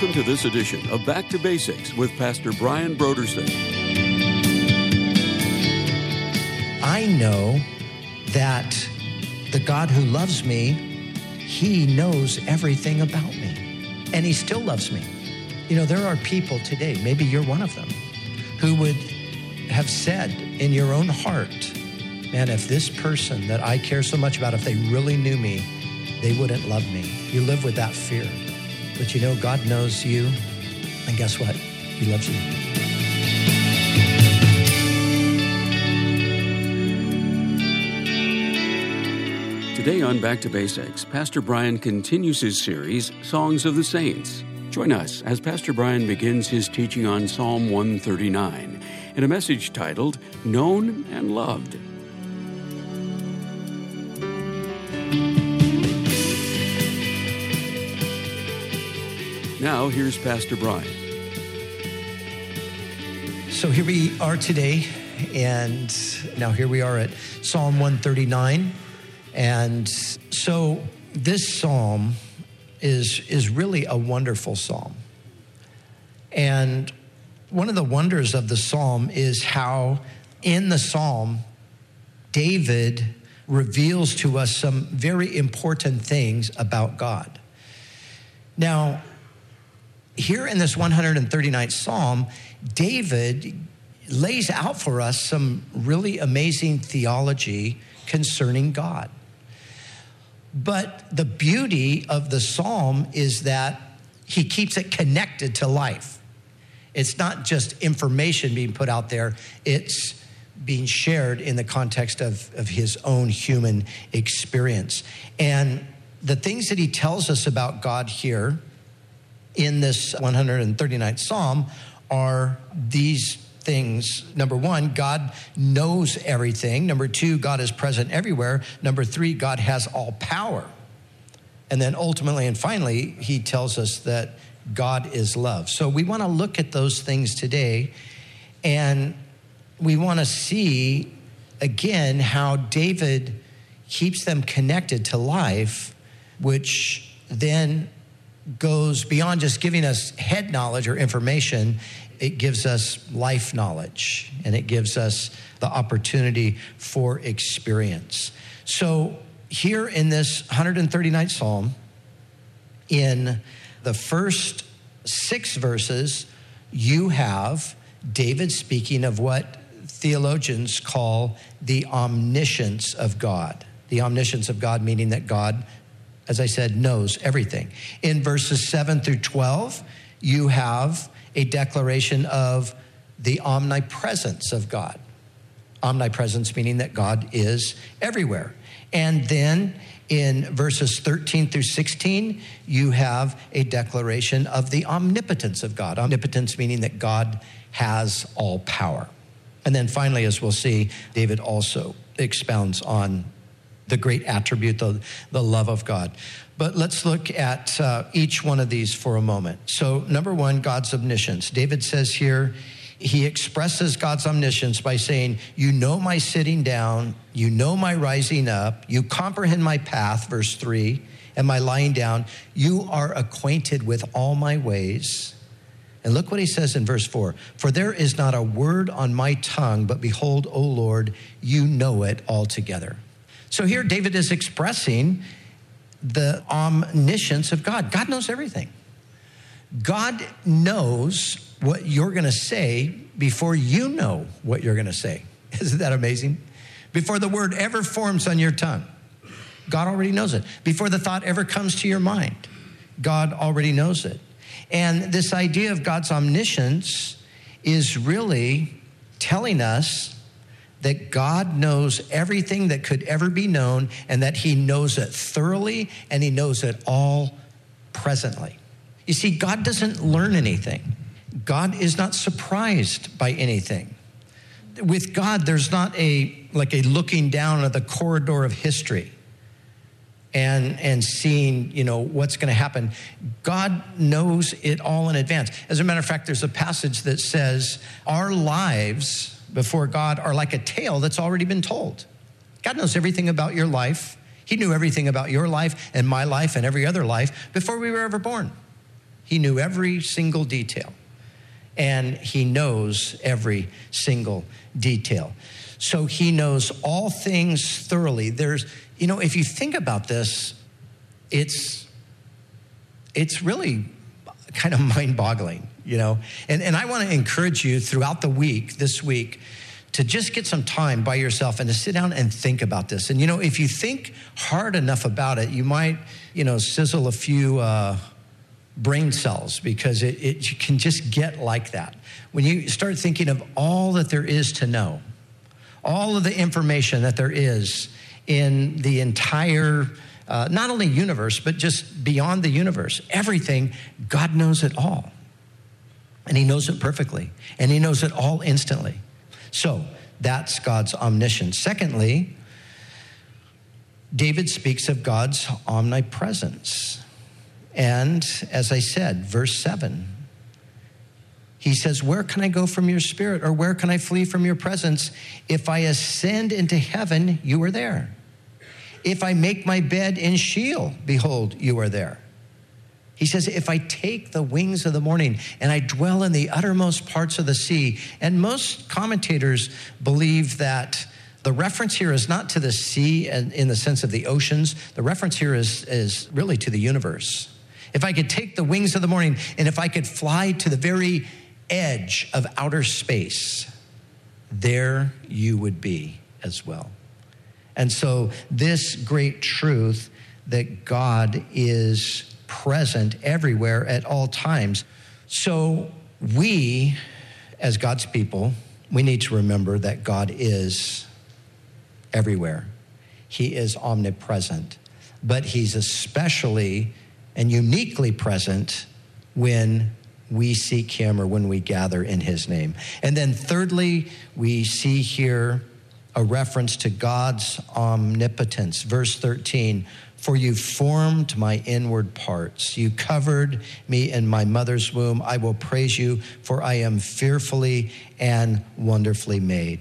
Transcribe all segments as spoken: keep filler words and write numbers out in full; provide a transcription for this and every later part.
Welcome to this edition of Back to Basics with Pastor Brian Brodersen. I know that the God who loves me, he knows everything about me, and he still loves me. You know, there are people today, maybe you're one of them, who would have said in your own heart, man, if this person that I care so much about, if they really knew me, they wouldn't love me. You live with that fear. But you know, God knows you, and guess what? He loves you. Today on Back to Basics, Pastor Brian continues his series, Songs of the Saints. Join us as Pastor Brian begins his teaching on Psalm one thirty-nine in a message titled, Known and Loved. Now, here's Pastor Brian. So here we are today, and now here we are at Psalm one thirty-nine. And so this psalm is, is really a wonderful psalm. And one of the wonders of the psalm is how in the psalm, David reveals to us some very important things about God. Now, here in this one hundred thirty-ninth Psalm, David lays out for us some really amazing theology concerning God. But the beauty of the Psalm is that he keeps it connected to life. It's not just information being put out there, it's being shared in the context of, of his own human experience. And the things that he tells us about God here in this one hundred thirty-ninth Psalm are these things. Number one, God knows everything. Number two, God is present everywhere. Number three, God has all power. And then ultimately and finally, he tells us that God is love. So we want to look at those things today, and we want to see again how David keeps them connected to life, which then goes beyond just giving us head knowledge or information. It gives us life knowledge, and it gives us the opportunity for experience. So here in this one hundred thirty-ninth Psalm, in the first six verses, you have David speaking of what theologians call the omniscience of God. The omniscience of God meaning that God, as I said, knows everything. In verses seven through twelve, you have a declaration of the omnipresence of God. Omnipresence meaning that God is everywhere. And then in verses thirteen through sixteen, you have a declaration of the omnipotence of God. Omnipotence meaning that God has all power. And then finally, as we'll see, David also expounds on the great attribute, the, the love of God. But let's look at uh, each one of these for a moment. So number one, God's omniscience. David says here, he expresses God's omniscience by saying, you know my sitting down, you know my rising up, you comprehend my path, verse three, and my lying down. You are acquainted with all my ways. And look what he says in verse four, for there is not a word on my tongue, but behold, O Lord, you know it altogether. So here David is expressing the omniscience of God. God knows everything. God knows what you're going to say before you know what you're going to say. Isn't that amazing? Before the word ever forms on your tongue, God already knows it. Before the thought ever comes to your mind, God already knows it. And this idea of God's omniscience is really telling us that God knows everything that could ever be known, and that he knows it thoroughly, and he knows it all presently. You see, God doesn't learn anything. God is not surprised by anything. With God, there's not a like a looking down at the corridor of history and, and seeing, you know, what's going to happen. God knows it all in advance. As a matter of fact, there's a passage that says our lives before God are like a tale that's already been told. God knows everything about your life. He knew everything about your life and my life and every other life before we were ever born. He knew every single detail. And he knows every single detail. So he knows all things thoroughly. There's, you know, if you think about this, it's, it's really kind of mind-boggling, you know. And, and I want to encourage you throughout the week, this week, to just get some time by yourself and to sit down and think about this. And, you know, if you think hard enough about it, you might, you know, sizzle a few uh, brain cells, because it, it can just get like that. When you start thinking of all that there is to know, all of the information that there is in the entire, uh, not only universe, but just beyond the universe, everything, God knows it all. And he knows it perfectly. And he knows it all instantly. So that's God's omniscience. Secondly, David speaks of God's omnipresence. And as I said, verse seven, he says, where can I go from your spirit, or where can I flee from your presence? If I ascend into heaven, you are there. If I make my bed in Sheol, behold, you are there. He says, if I take the wings of the morning and I dwell in the uttermost parts of the sea. And most commentators believe that the reference here is not to the sea in the sense of the oceans. The reference here is, is really to the universe. If I could take the wings of the morning and if I could fly to the very edge of outer space, there you would be as well. And so this great truth that God is present everywhere at all times. So we, as God's people, we need to remember that God is everywhere. He is omnipresent, but he's especially and uniquely present when we seek him or when we gather in his name. And then thirdly, we see here a reference to God's omnipotence. Verse thirteen, for you formed my inward parts. You covered me in my mother's womb. I will praise you, for I am fearfully and wonderfully made.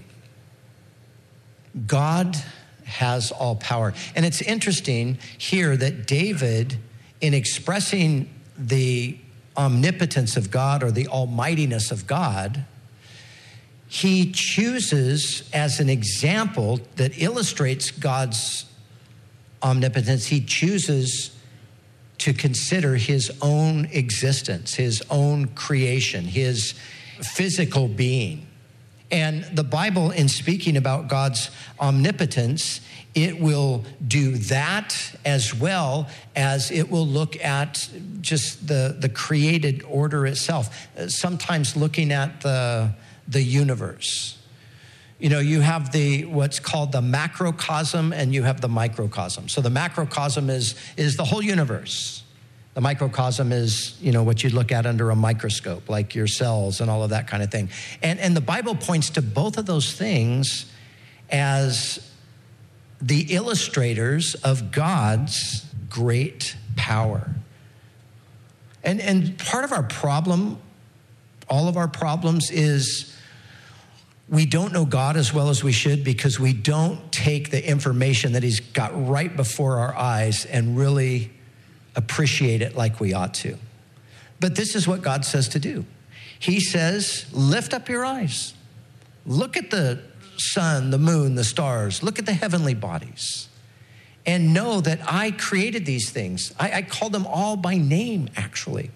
God has all power. And it's interesting here that David, in expressing the omnipotence of God or the almightiness of God, he chooses as an example that illustrates God's omnipotence, he chooses to consider his own existence, his own creation, his physical being. And the Bible, in speaking about God's omnipotence, it will do that as well as it will look at just the, the created order itself, sometimes looking at the, the universe. You know, you have the what's called the macrocosm and you have the microcosm. So the macrocosm is, is the whole universe. The microcosm is, you know, what you look at under a microscope, like your cells and all of that kind of thing. And, and the Bible points to both of those things as the illustrators of God's great power. And, and part of our problem, all of our problems, is we don't know God as well as we should because we don't take the information that he's got right before our eyes and really appreciate it like we ought to. But this is what God says to do. He says, lift up your eyes. Look at the sun, the moon, the stars. Look at the heavenly bodies. And know that I created these things. I, I call them all by name, actually.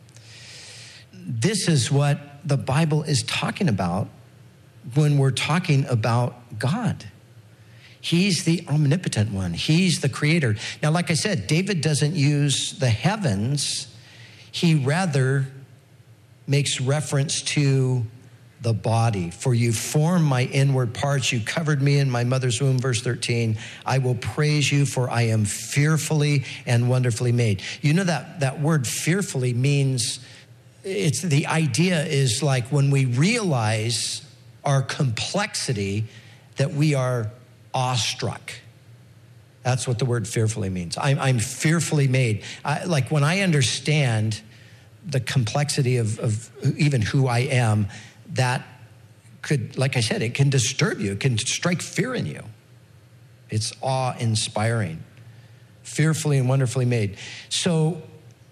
This is what the Bible is talking about when we're talking about God. He's the omnipotent one. He's the creator. Now, like I said, David doesn't use the heavens. He rather makes reference to the body. For you formed my inward parts. You covered me in my mother's womb. Verse thirteen, I will praise you, for I am fearfully and wonderfully made. You know that, that word fearfully means, it's the idea is like when we realize our complexity that we are awestruck. That's what the word fearfully means. I'm, I'm fearfully made. I, like when I understand the complexity of, of even who I am, that could, like I said, it can disturb you. It can strike fear in you. It's awe-inspiring. Fearfully and wonderfully made. So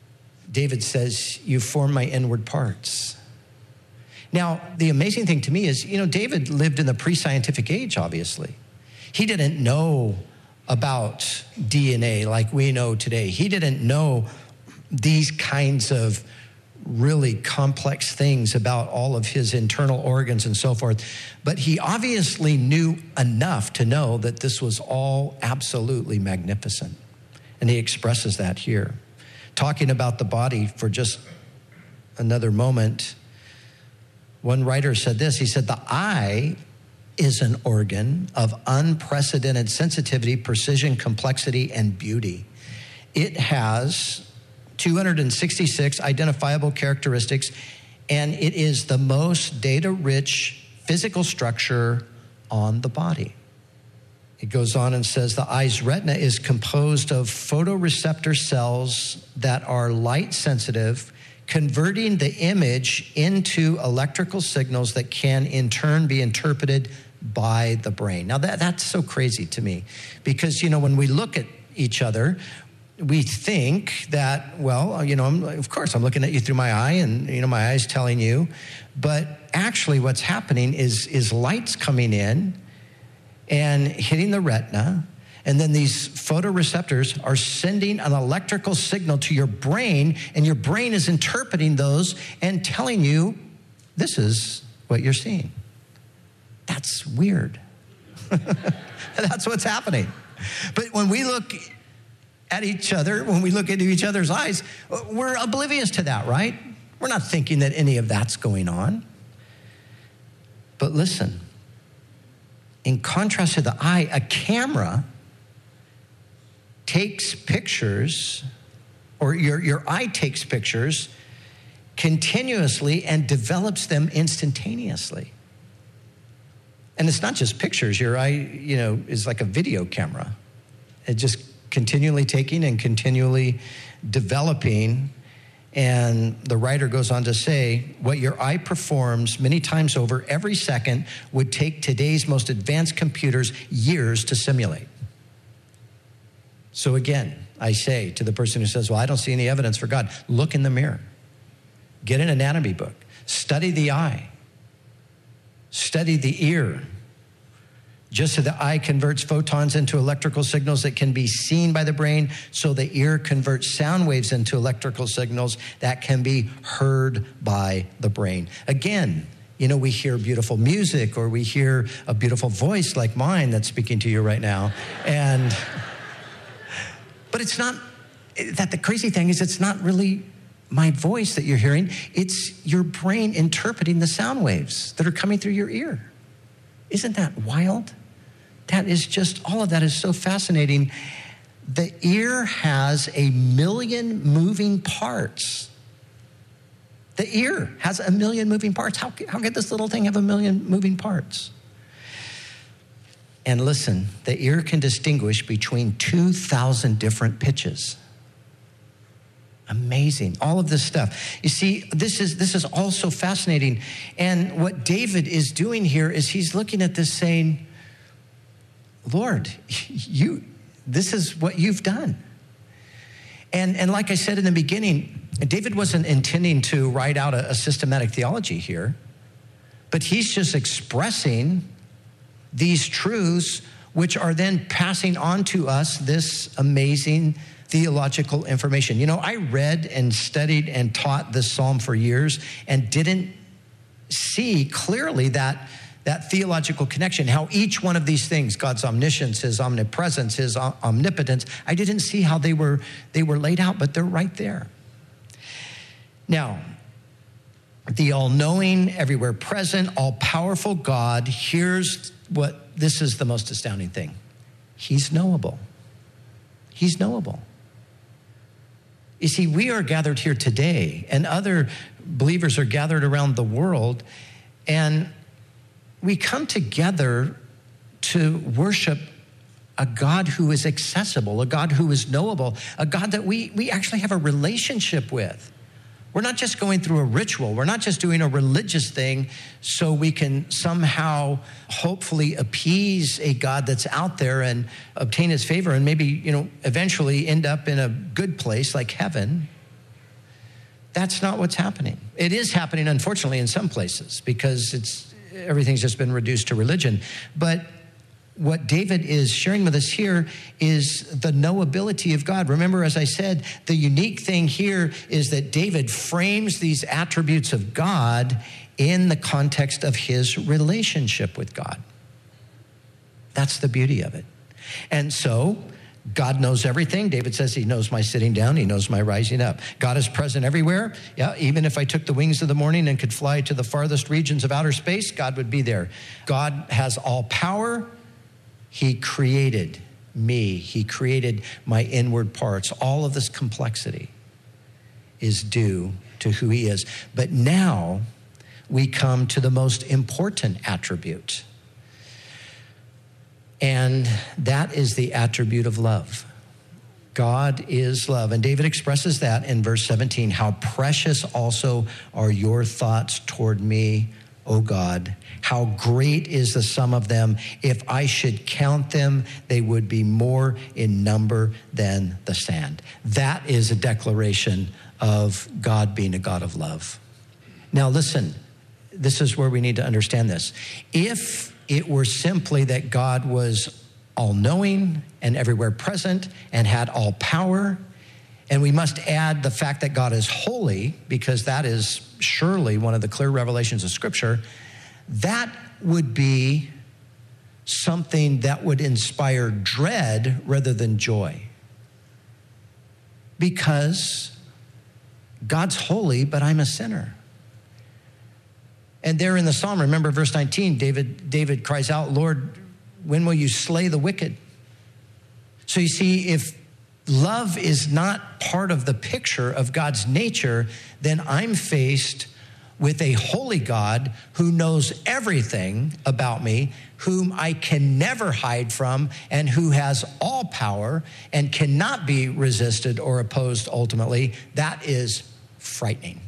David says, you form my inward parts. Now, the amazing thing to me is, you know, David lived in the pre-scientific age, obviously. He didn't know about D N A like we know today. He didn't know these kinds of really complex things about all of his internal organs and so forth. But he obviously knew enough to know that this was all absolutely magnificent. And he expresses that here. Talking about the body for just another moment, one writer said this. He said, the eye is an organ of unprecedented sensitivity, precision, complexity, and beauty. It has two hundred sixty-six identifiable characteristics, and it is the most data-rich physical structure on the body. It goes on and says the eye's retina is composed of photoreceptor cells that are light sensitive, converting the image into electrical signals that can in turn be interpreted by the brain. Now that, that's so crazy to me because, you know, when we look at each other, we think that, well, you know, I'm, of course I'm looking at you through my eye and, you know, my eye's telling you, but actually what's happening is, is light's coming in and hitting the retina. And then these photoreceptors are sending an electrical signal to your brain, and your brain is interpreting those and telling you, this is what you're seeing. That's weird. That's what's happening. But when we look at each other, when we look into each other's eyes, we're oblivious to that, right? We're not thinking that any of that's going on. But listen, in contrast to the eye, a camera takes pictures, or your, your eye takes pictures continuously and develops them instantaneously. And it's not just pictures. Your eye, you know, is like a video camera. It just continually taking and continually developing. And the writer goes on to say, what your eye performs many times over every second would take today's most advanced computers years to simulate. So again, I say to the person who says, well, I don't see any evidence for God, look in the mirror. Get an anatomy book. Study the eye. Study the ear. Just so the eye converts photons into electrical signals that can be seen by the brain, so the ear converts sound waves into electrical signals that can be heard by the brain. Again, you know, we hear beautiful music, or we hear a beautiful voice like mine that's speaking to you right now. And, but it's not, that the crazy thing is it's not really my voice that you're hearing. It's your brain interpreting the sound waves that are coming through your ear. Isn't that wild? That is just, all of that is so fascinating. The ear has a million moving parts. The ear has a million moving parts. How, how could this little thing have a million moving parts? And listen, the ear can distinguish between two thousand different pitches. Amazing, all of this stuff. You see, this is this is all so fascinating. And what David is doing here is he's looking at this saying, Lord, you, this is what you've done. And, and like I said in the beginning, David wasn't intending to write out a, a systematic theology here, but he's just expressing these truths, which are then passing on to us this amazing theological information. You know, I read and studied and taught this psalm for years and didn't see clearly that, that theological connection, how each one of these things, God's omniscience, his omnipresence, his omnipotence, I didn't see how they were, they were laid out, but they're right there. Now, the all-knowing, everywhere present, all-powerful God, here's what, this is the most astounding thing. He's knowable. He's knowable. You see, we are gathered here today, and other believers are gathered around the world, and we come together to worship a God who is accessible, a God who is knowable, a God that we, we actually have a relationship with. We're not just going through a ritual. We're not just doing a religious thing so we can somehow hopefully appease a God that's out there and obtain his favor and maybe, you know, eventually end up in a good place like heaven. That's not what's happening. It is happening, unfortunately, in some places because it's everything's just been reduced to religion. But what David is sharing with us here is the knowability of God. Remember, as I said, the unique thing here is that David frames these attributes of God in the context of his relationship with God. That's the beauty of it. And so God knows everything. David says he knows my sitting down. He knows my rising up. God is present everywhere. Yeah, even if I took the wings of the morning and could fly to the farthest regions of outer space, God would be there. God has all power. He created me. He created my inward parts. All of this complexity is due to who he is. But now we come to the most important attribute. And that is the attribute of love. God is love. And David expresses that in verse seventeen. How precious also are your thoughts toward me, O God. How great is the sum of them. If I should count them, they would be more in number than the sand. That is a declaration of God being a God of love. Now listen, this is where we need to understand this. If it were simply that God was all-knowing and everywhere present and had all power, and we must add the fact that God is holy, because that is surely one of the clear revelations of Scripture, that would be something that would inspire dread rather than joy. Because God's holy, but I'm a sinner. And there in the Psalm, remember verse nineteen, David, David cries out, Lord, when will you slay the wicked? So you see, if love is not part of the picture of God's nature, then I'm faced with a holy God who knows everything about me, whom I can never hide from, and who has all power and cannot be resisted or opposed ultimately. That is frightening.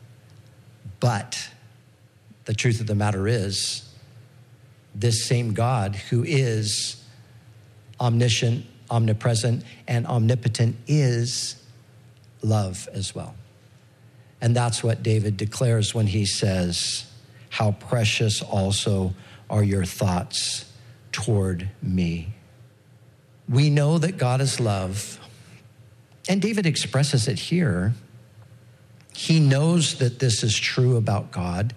But the truth of the matter is, this same God who is omniscient, omnipresent, and omnipotent is love as well. And that's what David declares when he says, how precious also are your thoughts toward me. We know that God is love, and David expresses it here. He knows that this is true about God.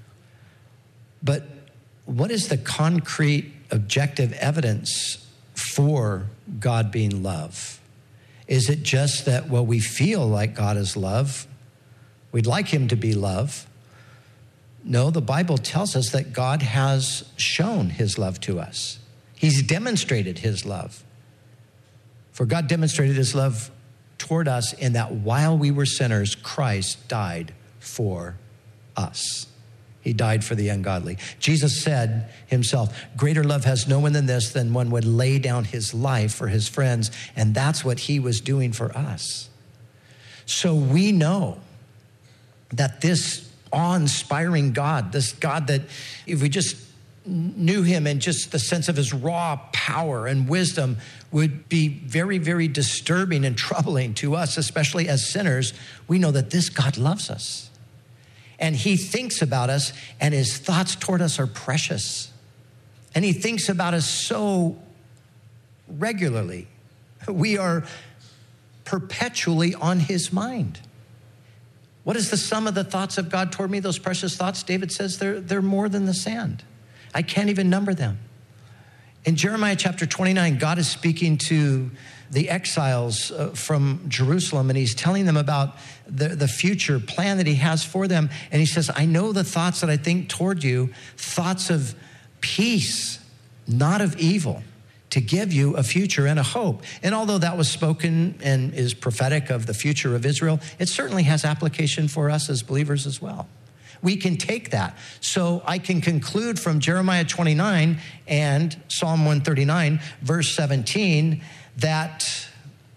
But what is the concrete, objective evidence for God being love? Is it just that, well, we feel like God is love? We'd like him to be love. No, the Bible tells us that God has shown his love to us. He's demonstrated his love. For God demonstrated his love toward us in that while we were sinners, Christ died for us. He died for the ungodly. Jesus said himself, greater love has no one than this, than one would lay down his life for his friends. And that's what he was doing for us. So we know that this awe-inspiring God, this God that if we just knew him and just the sense of his raw power and wisdom would be very, very disturbing and troubling to us, especially as sinners, we know that this God loves us. And he thinks about us, and his thoughts toward us are precious. And he thinks about us so regularly. We are perpetually on his mind. What is the sum of the thoughts of God toward me? Those precious thoughts, David says, they're, they're more than the sand. I can't even number them. In Jeremiah chapter twenty-nine, God is speaking to the exiles uh, from Jerusalem, and he's telling them about the, the future plan that he has for them. And he says, I know the thoughts that I think toward you, thoughts of peace, not of evil, to give you a future and a hope. And although that was spoken and is prophetic of the future of Israel, it certainly has application for us as believers as well. We can take that. So I can conclude from Jeremiah twenty-nine and Psalm one thirty-nine, verse seventeen, that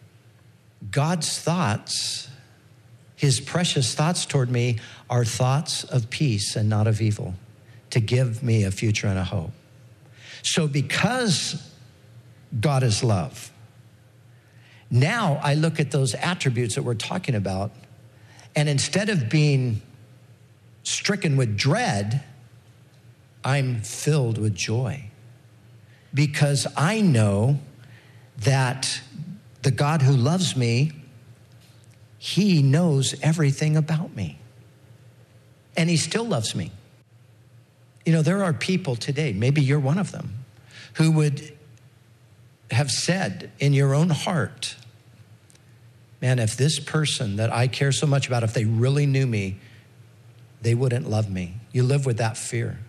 God's thoughts, his precious thoughts toward me, are thoughts of peace and not of evil, to give me a future and a hope. So because God is love, now I look at those attributes that we're talking about, And instead of being stricken with dread, I'm filled with joy because I know that the God who loves me, he knows everything about me. And he still loves me. You know, there are people today, maybe you're one of them, who would have said in your own heart, man, if this person that I care so much about, if they really knew me, they wouldn't love me. You live with that fear.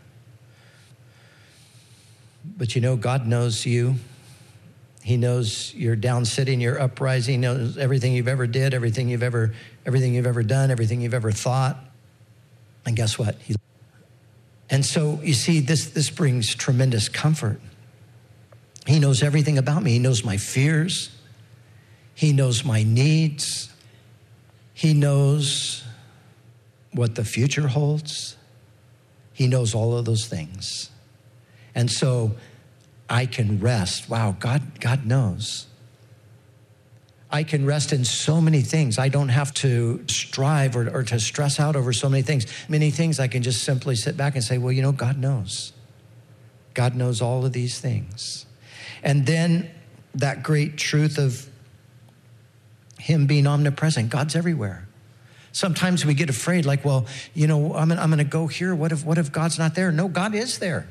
But you know, God knows you. He knows your down sitting, your uprising, he knows everything you've ever did, everything you've ever, everything you've ever done, everything you've ever thought. And guess what? He, and so you see, this, this brings tremendous comfort. He knows everything about me. He knows my fears. He knows my needs. He knows what the future holds. He knows all of those things. And so I can rest. Wow, God, God knows. I can rest in so many things. I don't have to strive or, or to stress out over so many things. Many things I can just simply sit back and say, well, you know, God knows. God knows all of these things. And then that great truth of him being omnipresent. God's everywhere. Sometimes we get afraid, like, well, you know, I'm, I'm going to go here. What if, what if God's not there? No, God is there.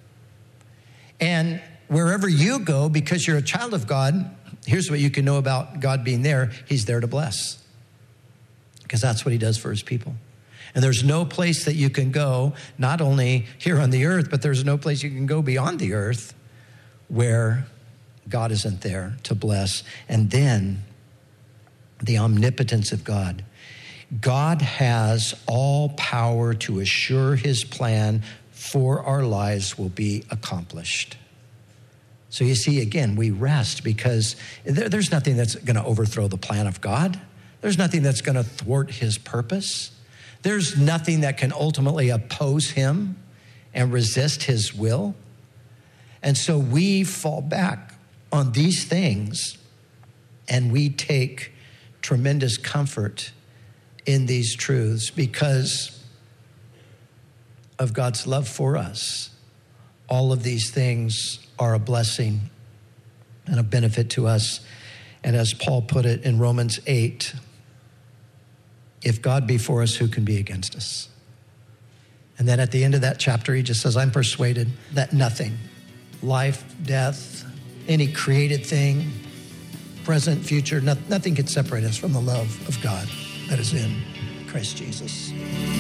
And wherever you go, because you're a child of God, here's what you can know about God being there. He's there to bless. Because that's what he does for his people. And there's no place that you can go, not only here on the earth, but there's no place you can go beyond the earth where God isn't there to bless. And then the omnipotence of God. God has all power to assure his plan for our lives will be accomplished. So you see, again, we rest because there, there's nothing that's going to overthrow the plan of God. There's nothing that's going to thwart his purpose. There's nothing that can ultimately oppose him and resist his will. And so we fall back on these things and we take tremendous comfort in these truths because of God's love for us. All of these things are a blessing and a benefit to us. And as Paul put it in Romans eight, if God be for us, who can be against us? And then at the end of that chapter, he just says, I'm persuaded that nothing, life, death, any created thing, present, future, no, nothing can separate us from the love of God that is in Christ Jesus.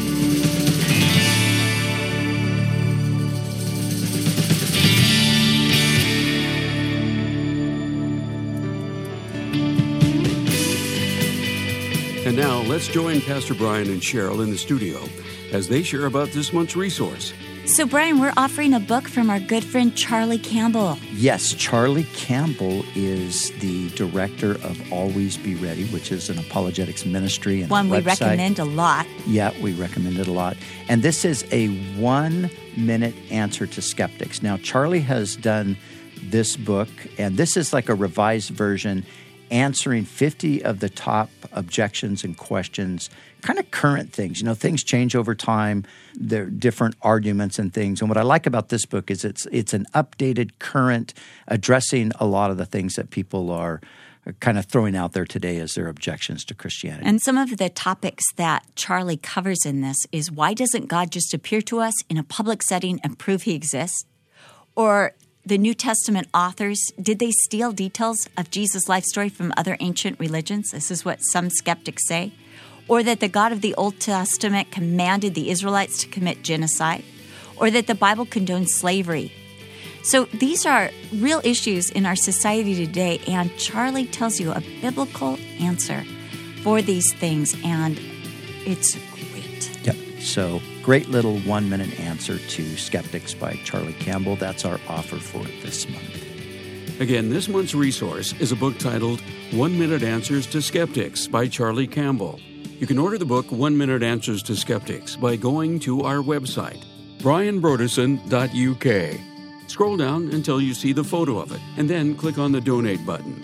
And now let's join Pastor Brian and Cheryl in the studio as they share about this month's resource. So, Brian, we're offering a book from our good friend Charlie Campbell. Yes, Charlie Campbell is the director of Always Be Ready, which is an apologetics ministry and one a we website. recommend a lot. Yeah, we recommend it a lot. And this is a one-minute answer to skeptics. Now, Charlie has done this book, and this is like a revised version, answering fifty of the top objections and questions, kind of current things. You know, things change over time. There are different arguments and things. And what I like about this book is it's it's an updated, current, addressing a lot of the things that people are kind of throwing out there today as their objections to Christianity. And some of the topics that Charlie covers in this is, why doesn't God just appear to us in a public setting and prove he exists? Or the New Testament authors, did they steal details of Jesus' life story from other ancient religions? This is what some skeptics say. Or that the God of the Old Testament commanded the Israelites to commit genocide. Or that the Bible condones slavery. So these are real issues in our society today, and Charlie tells you a biblical answer for these things, and it's great. Yep. So, great little one-minute answer to skeptics by Charlie Campbell. That's our offer for this month. Again, this month's resource is a book titled One Minute Answers to Skeptics by Charlie Campbell. You can order the book One Minute Answers to Skeptics by going to our website, brian brodersen dot u k. Scroll down until you see the photo of it, and then click on the donate button.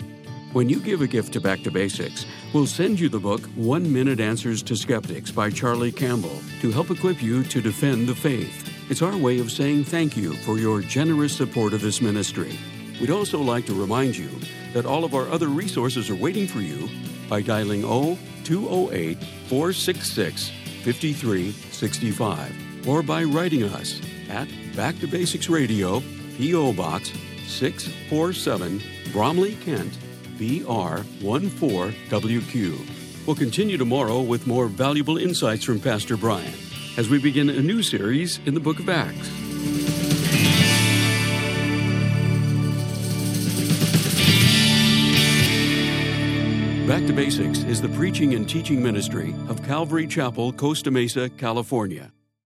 When you give a gift to Back to Basics, we'll send you the book One Minute Answers to Skeptics by Charlie Campbell to help equip you to defend the faith. It's our way of saying thank you for your generous support of this ministry. We'd also like to remind you that all of our other resources are waiting for you by dialing oh two oh eight, four six six, five three six five or by writing us at Back to Basics Radio, P O. Box six forty-seven, Bromley, Kent, B R one four W Q. We'll continue tomorrow with more valuable insights from Pastor Brian as we begin a new series in the book of Acts. Back to Basics is the preaching and teaching ministry of Calvary Chapel, Costa Mesa, California.